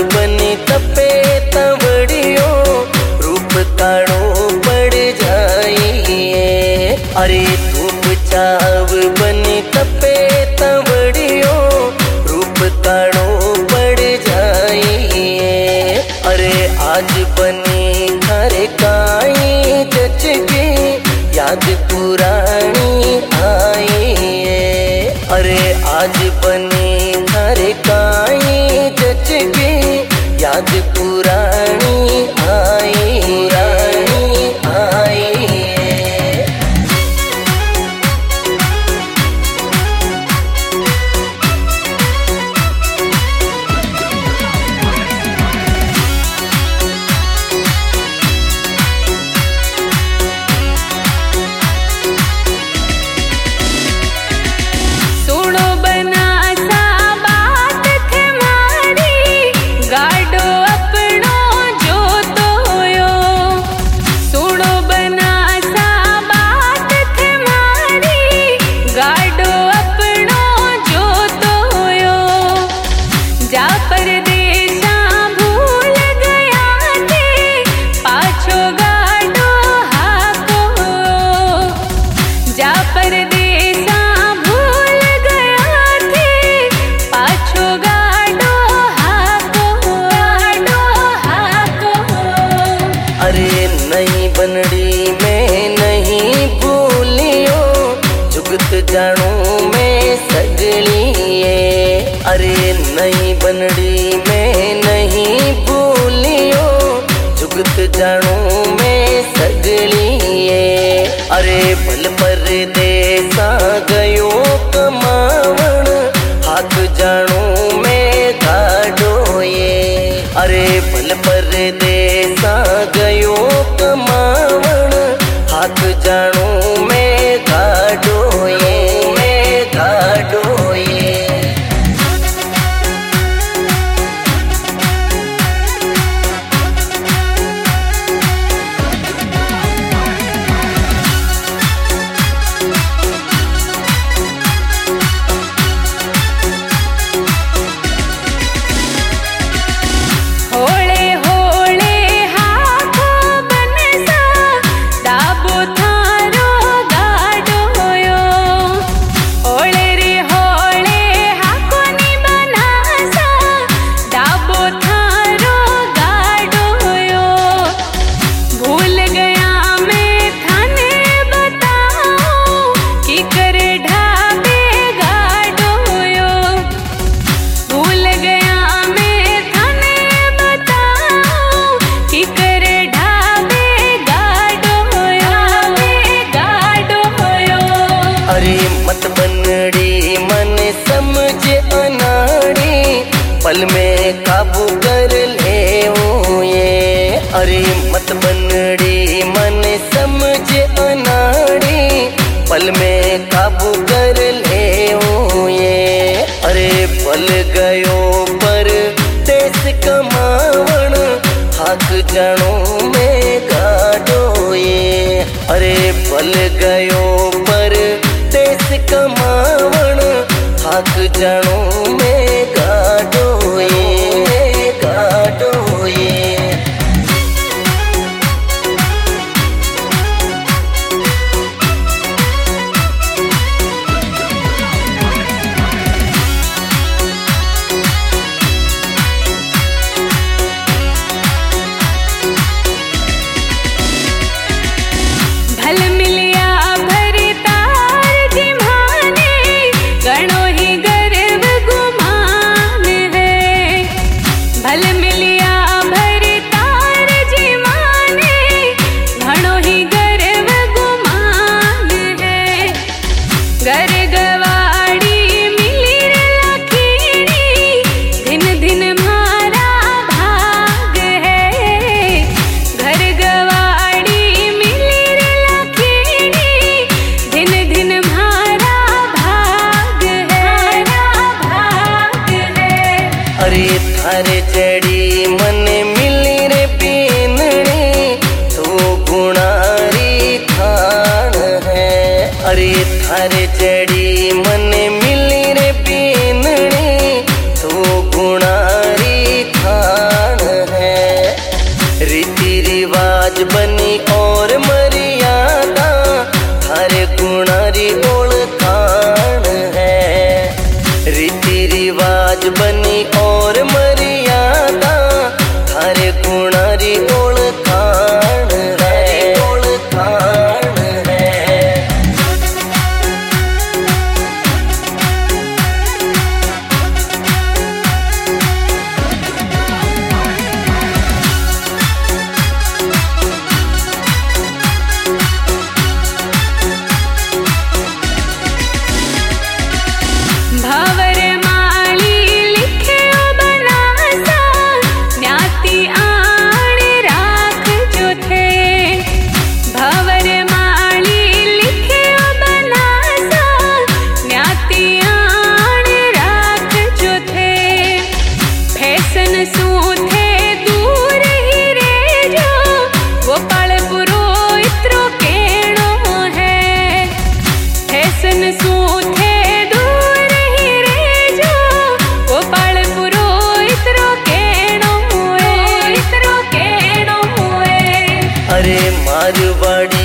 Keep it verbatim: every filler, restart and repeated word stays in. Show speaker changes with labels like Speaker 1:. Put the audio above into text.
Speaker 1: बनी तपे तवड़ियो रूप काड़ो पड़ जाइए। अरे धूप चाव बनी तपे तवड़ियो रूप काड़ो पड़ जाइए। अरे आज बनी घर काई जचगी याद पुरानी आई है। अरे आज बनी घर काई जचगी याद पुरानी आई पुरानी आई है। अरे नहीं बनड़ी में नहीं भूलियो जुगत जानू मैं सगलिए। अरे नहीं बनड़ी में नहीं भूलियो जुगत जानू मैं सगलिए। अरे भल परदेसा गयो कमावण हाथ जानू मैं गाडोए। अरे भल परदेसा गयो कमावण हाथ जानू मैं गाडोए मैं गाडोए। मत बनड़ी मन समझ अनाड़ी पल में काबू कर ले ये। अरे मत बनड़ी मन समझ अनाड़ी पल में काबू कर ले ये। अरे पल गयो पर देश कमावण हाथ जानू में गाडो ये। अरे पल गयो पर देश कमावण हाथ जानू में गाडो ये गाडो ये। थारे जड़ी मन मिली रे बीनड़ी तू गुणारी थान है। अरे थारे जड़ी मन मिली रे बीनड़ी तू गुणारी थान मारवाड़ी